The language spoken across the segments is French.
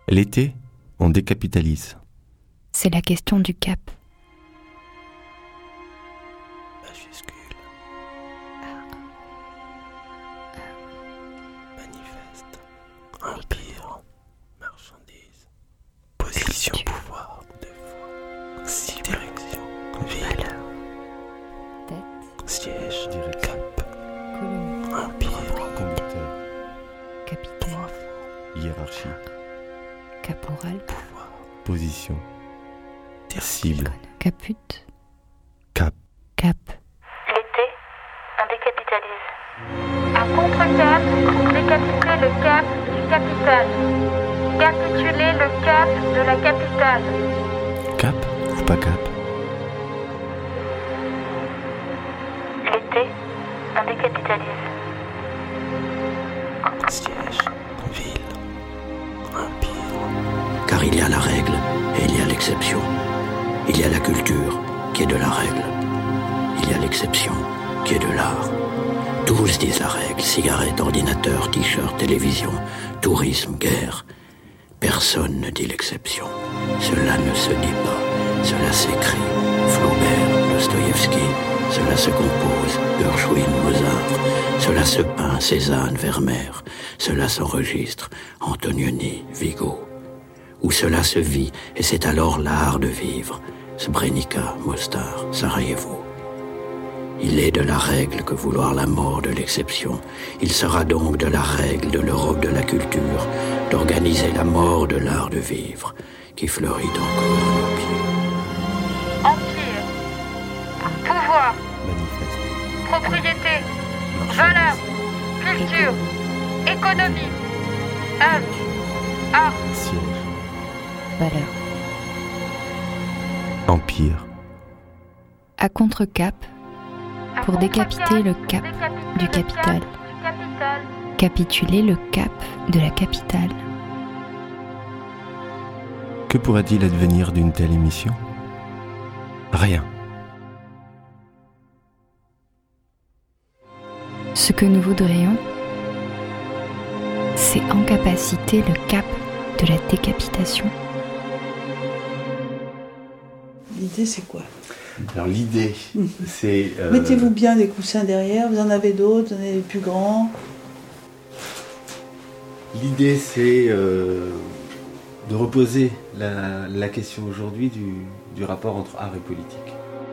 L'été, on décapitalise. C'est la question du cap. Majuscule. Manifeste. Empire. Marchandise. Position. Pouvoir. Défaut. Direction. Ville. Tête. Siège. Cap. Colonie. Empire. Conducteur. Capitaine. Hiérarchie. Caporal. Pouvoir. Position. Cible. Caput. Cap. Cap. L'été, on décapitalise. À contre-cap pour décapiter le cap du capital. Capituler le cap de la capitale. Cap ou pas cap? L'été, on décapitalise. Siège. Ville. Empire. Car il y a la règle et il y a l'exception. Il y a la culture qui est de la règle. Il y a l'exception qui est de l'art. Tous disent la règle, cigarettes, ordinateur, t-shirt, télévision, tourisme, guerre. Personne ne dit l'exception. Cela ne se dit pas, cela s'écrit. Flaubert, Dostoïevski, cela se compose. Gershwin, Mozart, cela se peint. Cézanne, Vermeer, cela s'enregistre. Antonioni, Vigo. Où cela se vit, et c'est alors l'art de vivre. Srebrenica, Mostar, Sarajevo. Il est de la règle que vouloir la mort de l'exception. Il sera donc de la règle de l'Europe de la culture d'organiser la mort de l'art de vivre qui fleurit encore à nos pieds. Empire, pouvoir, Manifeste. propriété, valeur, culture, économie, œuvre, art. Siège. Valeur. Empire. À contre-cap. À Pour décapiter le cap décapiter du le capital. cap du capital. Capituler le cap de la capitale. Que pourra-t-il advenir d'une telle émission? Rien. Ce que nous voudrions, c'est incapaciter le cap de la décapitation. L'idée, c'est quoi? Alors l'idée, c'est... Mettez-vous bien des coussins derrière, vous en avez d'autres, vous en avez des plus grands. L'idée, c'est de reposer la question aujourd'hui du rapport entre art et politique.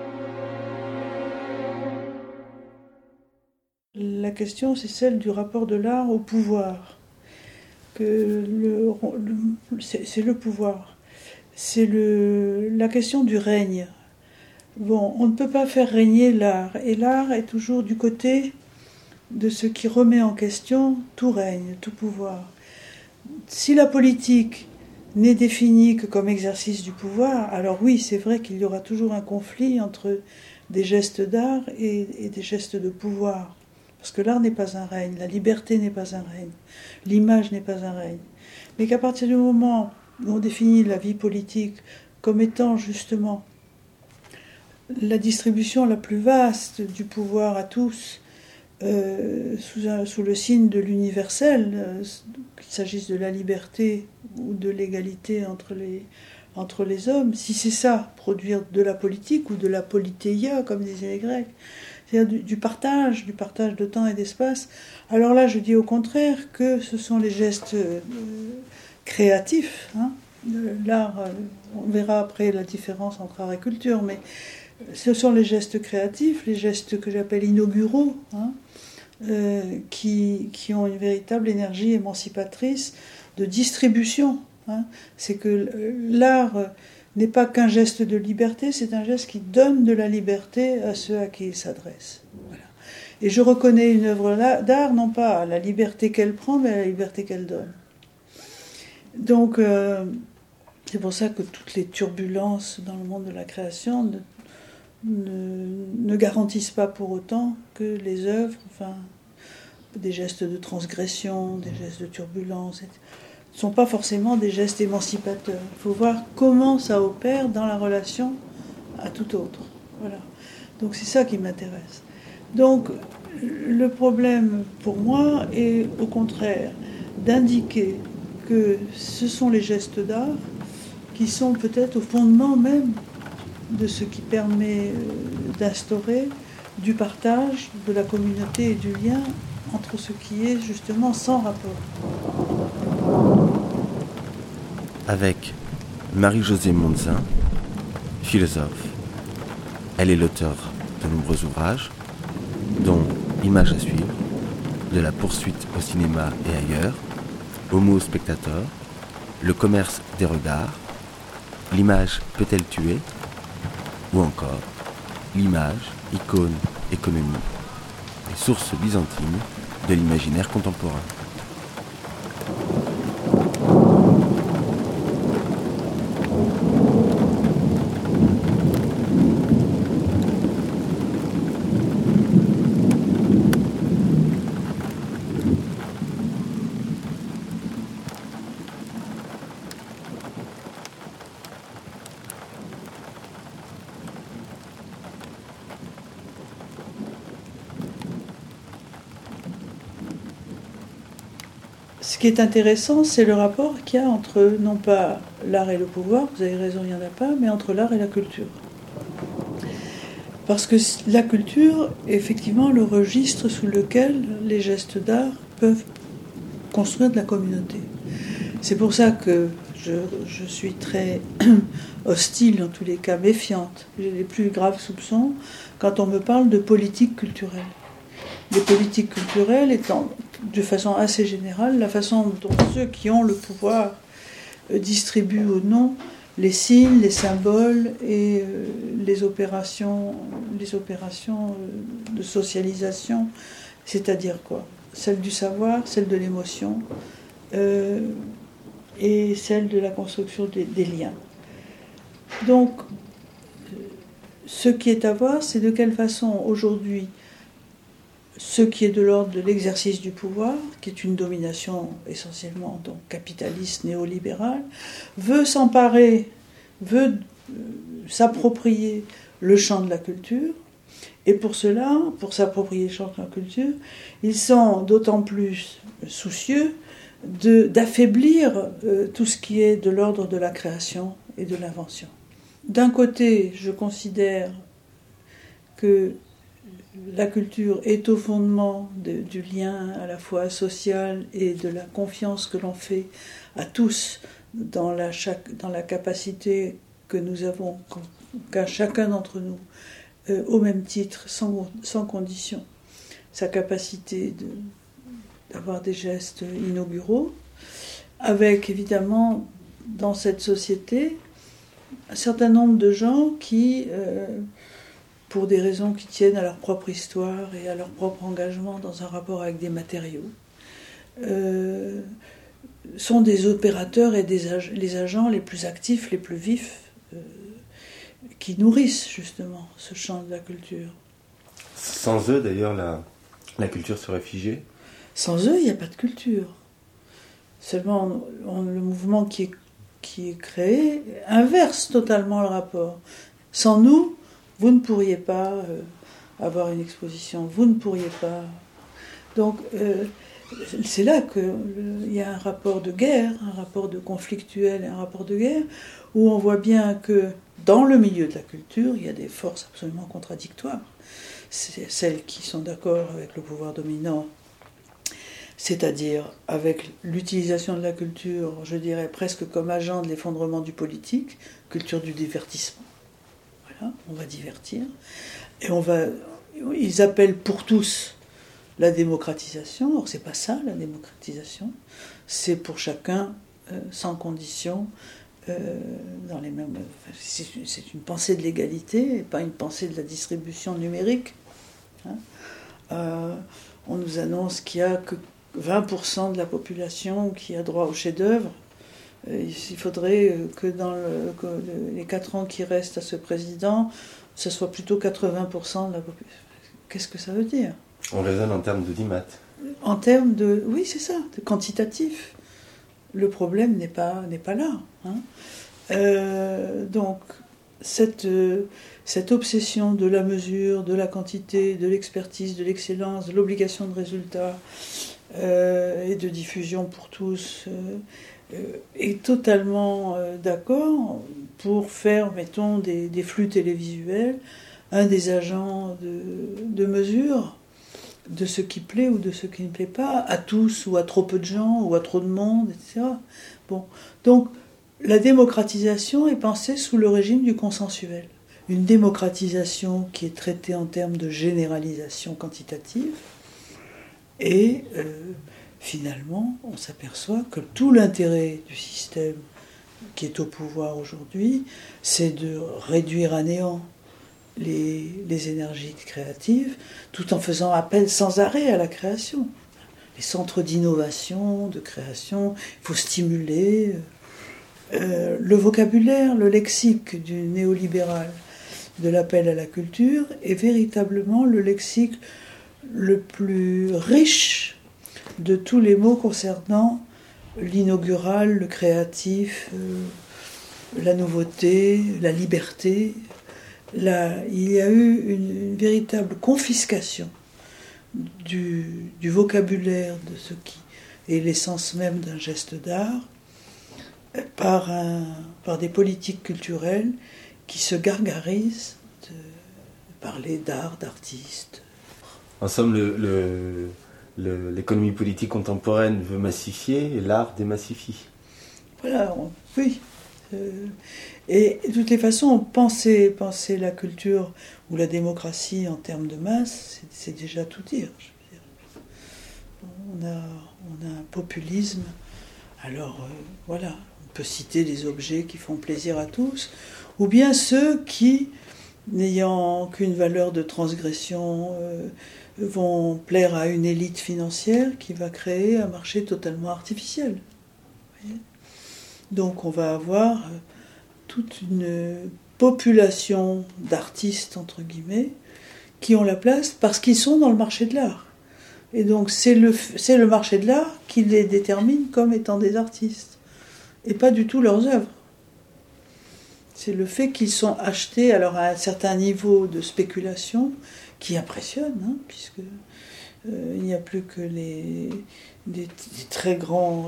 La question, c'est celle du rapport de l'art au pouvoir. C'est le pouvoir. C'est la question du règne. Bon, on ne peut pas faire régner l'art, et l'art est toujours du côté de ce qui remet en question tout règne, tout pouvoir. Si la politique n'est définie que comme exercice du pouvoir, alors oui, c'est vrai qu'il y aura toujours un conflit entre des gestes d'art et des gestes de pouvoir. Parce que l'art n'est pas un règne, la liberté n'est pas un règne, l'image n'est pas un règne. Mais qu'à partir du moment où on définit la vie politique comme étant justement la distribution la plus vaste du pouvoir à tous, sous le signe de l'universel, qu'il s'agisse de la liberté ou de l'égalité entre les hommes, si c'est ça, produire de la politique ou de la politeia, comme disaient les Grecs, c'est-à-dire du partage de temps et d'espace, alors là je dis au contraire que ce sont les gestes créatifs, hein. L'art, on verra après la différence entre art et culture, mais ce sont les gestes créatifs, les gestes que j'appelle inauguraux, hein, qui ont une véritable énergie émancipatrice de distribution. Hein. C'est que l'art n'est pas qu'un geste de liberté, c'est un geste qui donne de la liberté à ceux à qui il s'adresse. Voilà. Et je reconnais une œuvre d'art non pas à la liberté qu'elle prend, mais à la liberté qu'elle donne. Donc, c'est pour ça que toutes les turbulences dans le monde de la création ne garantissent pas pour autant que les œuvres, enfin, des gestes de transgression, des gestes de turbulence, ne sont pas forcément des gestes émancipateurs. Il faut voir comment ça opère dans la relation à tout autre. Voilà. Donc c'est ça qui m'intéresse. Donc le problème pour moi est au contraire d'indiquer que que ce sont les gestes d'art qui sont peut-être au fondement même de ce qui permet d'instaurer du partage, de la communauté et du lien entre ce qui est justement sans rapport. Avec Marie-Josée Monzin, philosophe. Elle est l'auteure de nombreux ouvrages, dont Images à suivre, De la poursuite au cinéma et ailleurs, Homo spectator, Le commerce des regards, L'image peut-elle tuer, ou encore L'image, icône, économie, les sources byzantines de l'imaginaire contemporain. Ce qui est intéressant, c'est le rapport qu'il y a entre, non pas l'art et le pouvoir, vous avez raison, il n'y en a pas, mais entre l'art et la culture. Parce que la culture est effectivement le registre sous lequel les gestes d'art peuvent construire de la communauté. C'est pour ça que je suis très hostile, en tous les cas méfiante. J'ai les plus graves soupçons quand on me parle de politique culturelle. Les politiques culturelles étant, de façon assez générale, la façon dont ceux qui ont le pouvoir distribuent ou non les signes, les symboles et les opérations de socialisation, c'est-à-dire quoi ? Celle du savoir, celle de l'émotion et celle de la construction des liens. Donc, ce qui est à voir, c'est de quelle façon aujourd'hui ce qui est de l'ordre de l'exercice du pouvoir, qui est une domination essentiellement donc capitaliste, néolibérale, veut s'emparer, veut s'approprier le champ de la culture, et pour cela, pour s'approprier le champ de la culture, ils sont d'autant plus soucieux d'affaiblir tout ce qui est de l'ordre de la création et de l'invention. D'un côté, je considère que la culture est au fondement du lien à la fois social et de la confiance que l'on fait à tous dans la capacité que nous avons, qu'à chacun d'entre nous, au même titre, sans condition, sa capacité d'avoir des gestes inauguraux, avec évidemment dans cette société un certain nombre de gens qui pour des raisons qui tiennent à leur propre histoire et à leur propre engagement dans un rapport avec des matériaux, sont des opérateurs et les agents les plus actifs, les plus vifs, qui nourrissent justement ce champ de la culture. Sans eux, d'ailleurs, la culture serait figée. Sans eux, il n'y a pas de culture. Seulement, le mouvement qui est créé inverse totalement le rapport. Sans nous, vous ne pourriez pas avoir une exposition, vous ne pourriez pas... Donc, c'est là qu'il y a un rapport de guerre, un rapport de conflictuel et un rapport de guerre, où on voit bien que dans le milieu de la culture, il y a des forces absolument contradictoires. C'est celles qui sont d'accord avec le pouvoir dominant, c'est-à-dire avec l'utilisation de la culture, je dirais presque comme agent de l'effondrement du politique, culture du divertissement. On va divertir, et ils appellent pour tous la démocratisation. Or, c'est pas ça, la démocratisation. C'est pour chacun, sans condition, dans les mêmes... C'est une pensée de l'égalité, et pas une pensée de la distribution numérique. On nous annonce qu'il n'y a que 20% de la population qui a droit au chef-d'œuvre. Il faudrait que dans les 4 ans qui restent à ce président, ce soit plutôt 80% de la population. Qu'est-ce que ça veut dire ? On raisonne en termes de dimat. En termes de... Oui, c'est ça, de quantitatif. Le problème n'est pas là. Donc, cette obsession de la mesure, de la quantité, de l'expertise, de l'excellence, de l'obligation de résultat et de diffusion pour tous... est totalement d'accord pour faire, mettons, des flux télévisuels, un des agents de mesure de ce qui plaît ou de ce qui ne plaît pas, à tous ou à trop peu de gens ou à trop de monde, etc. Bon. Donc, la démocratisation est pensée sous le régime du consensuel. Une démocratisation qui est traitée en termes de généralisation quantitative. Et finalement, on s'aperçoit que tout l'intérêt du système qui est au pouvoir aujourd'hui, c'est de réduire à néant les énergies créatives, tout en faisant appel sans arrêt à la création. Les centres d'innovation, de création, il faut stimuler. Le vocabulaire, le lexique du néolibéral de l'appel à la culture est véritablement le lexique le plus riche de tous les mots concernant l'inaugural, le créatif, la nouveauté, la liberté. Là, il y a eu une véritable confiscation du vocabulaire de ce qui est l'essence même d'un geste d'art par des politiques culturelles qui se gargarisent de parler d'art, d'artistes. En somme, l'économie politique contemporaine veut massifier et l'art démassifie. Voilà, oui. Et de toutes les façons, penser la culture ou la démocratie en termes de masse, c'est déjà tout dire. Je veux dire. On a un populisme. Alors, voilà, on peut citer des objets qui font plaisir à tous, ou bien ceux qui, n'ayant qu'une valeur de transgression, vont plaire à une élite financière qui va créer un marché totalement artificiel. Vous voyez ? Donc on va avoir toute une population d'artistes, entre guillemets, qui ont la place parce qu'ils sont dans le marché de l'art. Et donc c'est le marché de l'art qui les détermine comme étant des artistes, et pas du tout leurs œuvres. C'est le fait qu'ils sont achetés alors à un certain niveau de spéculation qui impressionne, hein, puisque il n'y a plus que des très grands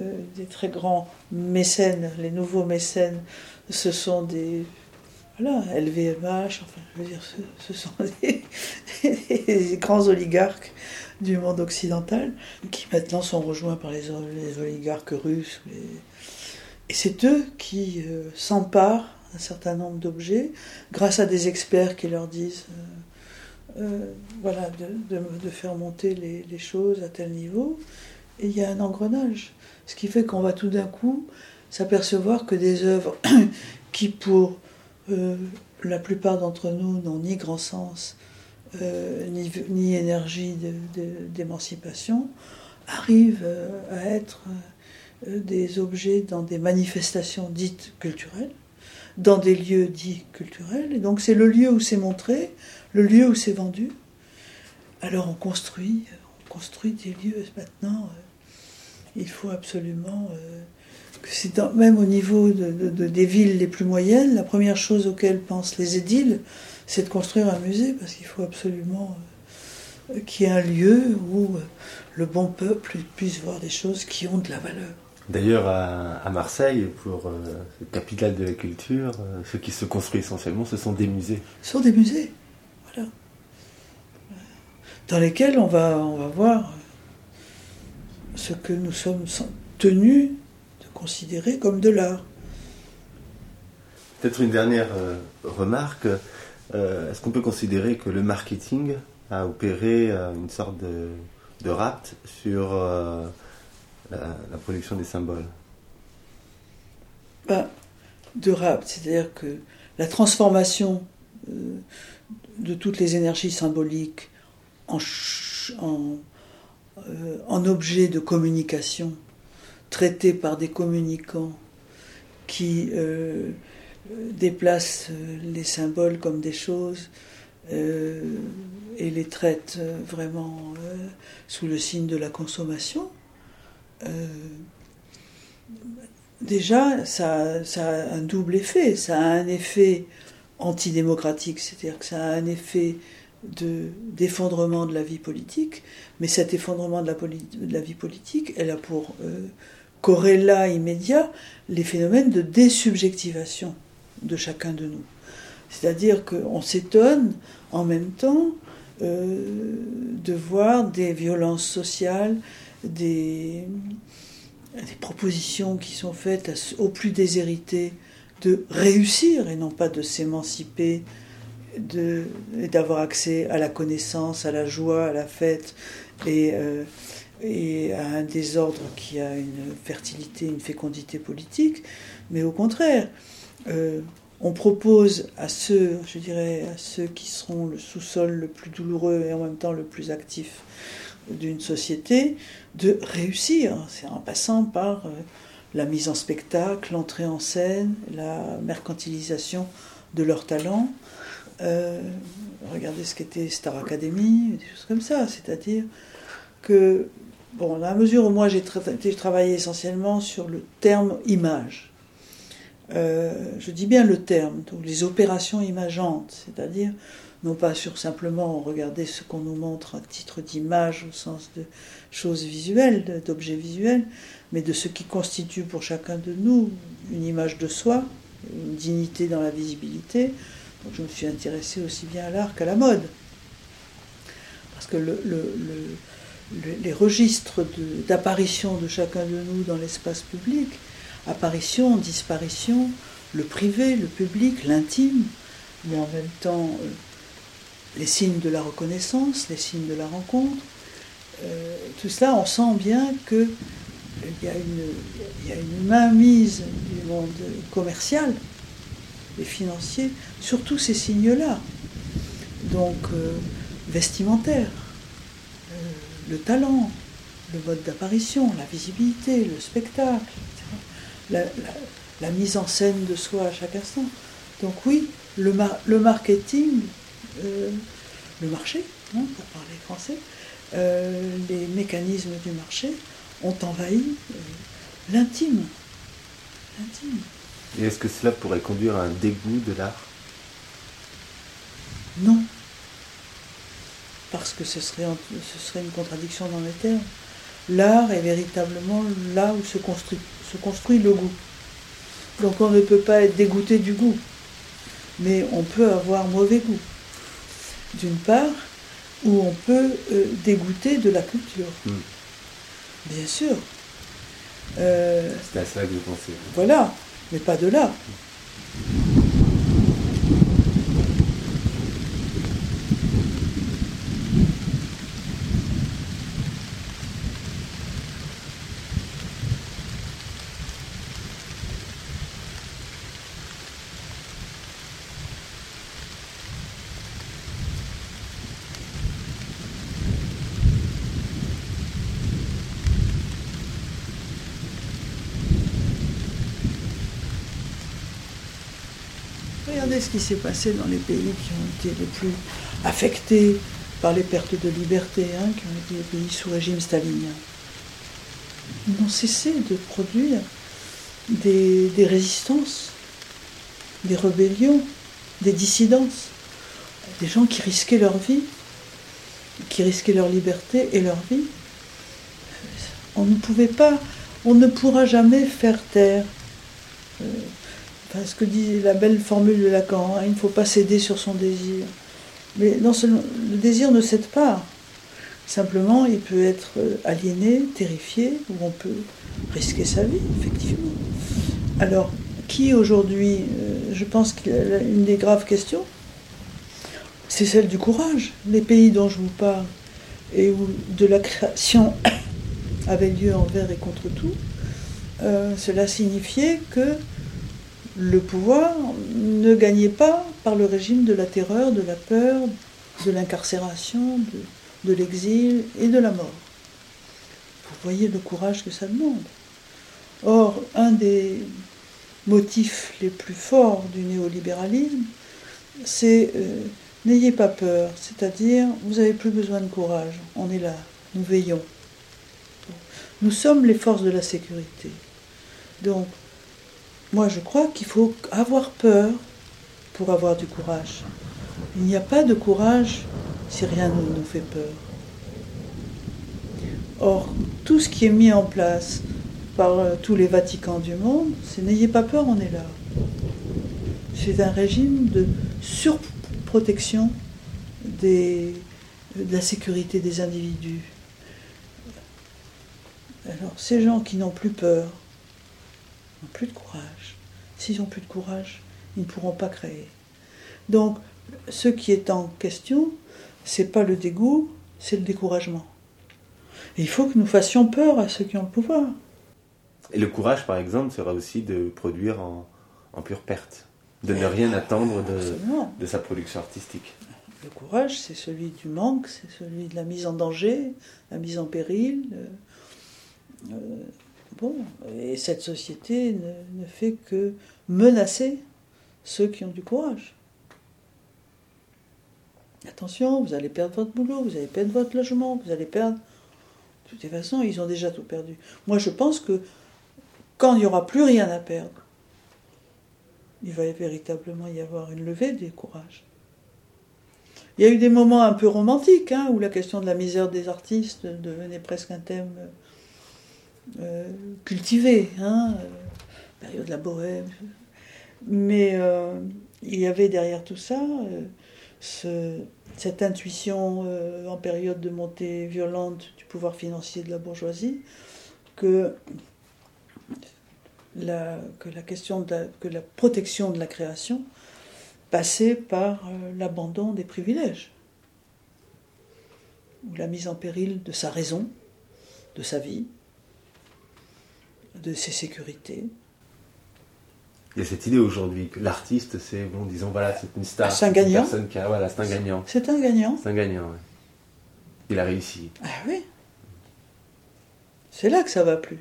mécènes, les nouveaux mécènes, ce sont des LVMH, enfin je veux dire, ce sont des grands oligarques du monde occidental qui maintenant sont rejoints par les oligarques russes. Et c'est eux qui s'emparent d'un certain nombre d'objets grâce à des experts qui leur disent de faire monter les choses à tel niveau. Et il y a un engrenage. Ce qui fait qu'on va tout d'un coup s'apercevoir que des œuvres qui, pour la plupart d'entre nous, n'ont ni grand sens, ni énergie d'émancipation, arrivent à être des objets dans des manifestations dites culturelles, dans des lieux dits culturels. Et donc c'est le lieu où c'est montré, le lieu où c'est vendu. Alors on construit des lieux maintenant. Il faut absolument que c'est même au niveau des villes les plus moyennes, la première chose auxquelles pensent les édiles, c'est de construire un musée, parce qu'il faut absolument qu'il y ait un lieu où le bon peuple puisse voir des choses qui ont de la valeur. D'ailleurs, à Marseille, pour capitale de la culture, ce qui se construit essentiellement, ce sont des musées. Ce sont des musées, voilà. Dans lesquels on va voir ce que nous sommes tenus de considérer comme de l'art. Peut-être une dernière remarque. Est-ce qu'on peut considérer que le marketing a opéré une sorte de rapt sur la production des symboles? De rapt, c'est-à-dire que la transformation de toutes les énergies symboliques en objets de communication traités par des communicants qui déplacent les symboles comme des choses et les traitent vraiment sous le signe de la consommation. Déjà, ça a un double effet. Ça a un effet antidémocratique, c'est-à-dire que ça a un effet d'effondrement de la vie politique, mais cet effondrement de la vie politique, elle a pour corrélat immédiat les phénomènes de désubjectivation de chacun de nous. C'est-à-dire qu'on s'étonne en même temps de voir des violences sociales, des propositions qui sont faites aux plus déshérités de réussir et non pas de s'émanciper, et d'avoir accès à la connaissance, à la joie, à la fête et à un désordre qui a une fertilité, une fécondité politique. Mais au contraire, on propose à ceux qui seront le sous-sol le plus douloureux et en même temps le plus actif d'une société, de réussir, c'est en passant par la mise en spectacle, l'entrée en scène, la mercantilisation de leurs talents. Regardez ce qu'était Star Academy, des choses comme ça, c'est-à-dire que, dans la mesure où moi j'ai travaillé essentiellement sur le terme image, je dis bien le terme, donc les opérations imageantes, c'est-à-dire non pas sur simplement regarder ce qu'on nous montre à titre d'image au sens de choses visuelles, d'objets visuels, mais de ce qui constitue pour chacun de nous une image de soi, une dignité dans la visibilité. Donc je me suis intéressée aussi bien à l'art qu'à la mode. Parce que les registres d'apparition de chacun de nous dans l'espace public, apparition, disparition, le privé, le public, l'intime, mais en même temps les signes de la reconnaissance, les signes de la rencontre, tout cela, on sent bien qu'il y a une mainmise du monde commercial et financier sur tous ces signes-là. Donc, vestimentaire, le talent, le mode d'apparition, la visibilité, le spectacle, la mise en scène de soi à chaque instant. Donc oui, le marketing, le marché, pour parler français, les mécanismes du marché ont envahi l'intime. Et est-ce que cela pourrait conduire à un dégoût de l'art ? Non. Parce que ce serait une contradiction dans les termes. L'art est véritablement là où se construit le goût. Donc on ne peut pas être dégoûté du goût, mais on peut avoir mauvais goût. D'une part, ou on peut dégoûter de la culture. Bien sûr. C'est à ça que je pensais. Voilà, mais pas de là. Regardez ce qui s'est passé dans les pays qui ont été les plus affectés par les pertes de liberté, qui ont été les pays sous régime stalinien. Ils n'ont cessé de produire des résistances, des rébellions, des dissidences, des gens qui risquaient leur vie, qui risquaient leur liberté et leur vie. On ne pourra jamais faire taire. Ce que dit la belle formule de Lacan, il ne faut pas céder sur son désir. Mais non seulement, le désir ne cède pas. Simplement, il peut être aliéné, terrifié, ou on peut risquer sa vie, effectivement. Alors, qui aujourd'hui, je pense qu'une des graves questions, c'est celle du courage. Les pays dont je vous parle, et où de la création avait lieu envers et contre tout, cela signifiait que le pouvoir ne gagnait pas par le régime de la terreur, de la peur, de l'incarcération, de l'exil et de la mort. Vous voyez le courage que ça demande. Or, un des motifs les plus forts du néolibéralisme, c'est n'ayez pas peur, c'est-à-dire vous n'avez plus besoin de courage, on est là, nous veillons. Nous sommes les forces de la sécurité. Donc, moi, je crois qu'il faut avoir peur pour avoir du courage. Il n'y a pas de courage si rien ne nous fait peur. Or, tout ce qui est mis en place par tous les Vaticans du monde, c'est n'ayez pas peur, on est là. C'est un régime de surprotection de la sécurité des individus. Alors, ces gens qui n'ont plus peur, n'ont plus de courage. S'ils n'ont plus de courage, ils ne pourront pas créer. Donc, ce qui est en question, c'est pas le dégoût, c'est le découragement. Et il faut que nous fassions peur à ceux qui ont le pouvoir. Et le courage, par exemple, sera aussi de produire en pure perte, de ne rien attendre de sa production artistique. Le courage, c'est celui du manque, c'est celui de la mise en danger, la mise en péril. Et cette société ne fait que menacer ceux qui ont du courage. Attention, vous allez perdre votre boulot, vous allez perdre votre logement, vous allez perdre... De toute façon, ils ont déjà tout perdu. Moi, je pense que quand il n'y aura plus rien à perdre, il va véritablement y avoir une levée des courages. Il y a eu des moments un peu romantiques, où la question de la misère des artistes devenait presque un thème cultivé, période de la bohème. Mais il y avait derrière tout ça cette intuition en période de montée violente du pouvoir financier de la bourgeoisie que la protection de la création passait par l'abandon des privilèges ou la mise en péril de sa raison, de sa vie, de ses sécurités. Il y a cette idée aujourd'hui que l'artiste, c'est, disons, voilà, c'est une star. C'est un gagnant. C'est un gagnant. C'est un gagnant. C'est un gagnant, oui. Il a réussi. Ah oui. C'est là que ça va plus.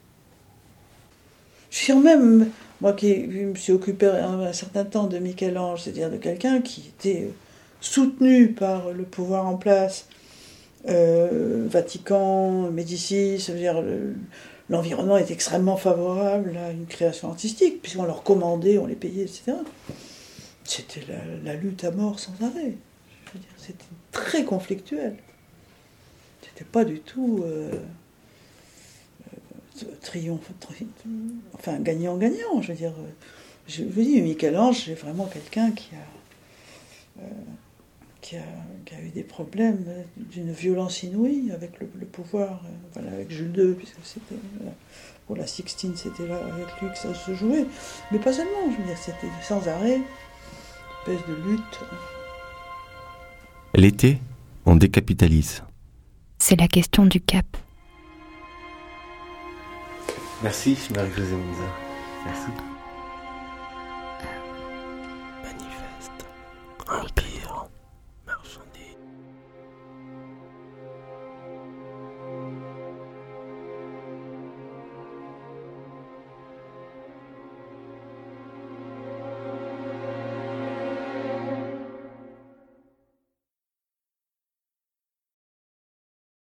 Je suis même, moi qui me suis occupé un certain temps de Michel-Ange, c'est-à-dire de quelqu'un qui était soutenu par le pouvoir en place, Vatican, Médicis, ça veut dire l'environnement est extrêmement favorable à une création artistique, puisqu'on leur commandait, on les payait, etc. C'était la lutte à mort sans arrêt. Je veux dire, c'était très conflictuel. C'était pas du tout enfin gagnant-gagnant. Je veux dire, je vous dis, Michel-Ange, c'est vraiment quelqu'un qui a eu des problèmes d'une violence inouïe avec le pouvoir, avec Jules II, puisque c'était pour la Sixtine, c'était là avec lui que ça se jouait. Mais pas seulement, je veux dire, c'était sans arrêt, une espèce de lutte. L'été, on décapitalise. C'est la question du cap. Merci, Marie-Josée Monzin. Merci.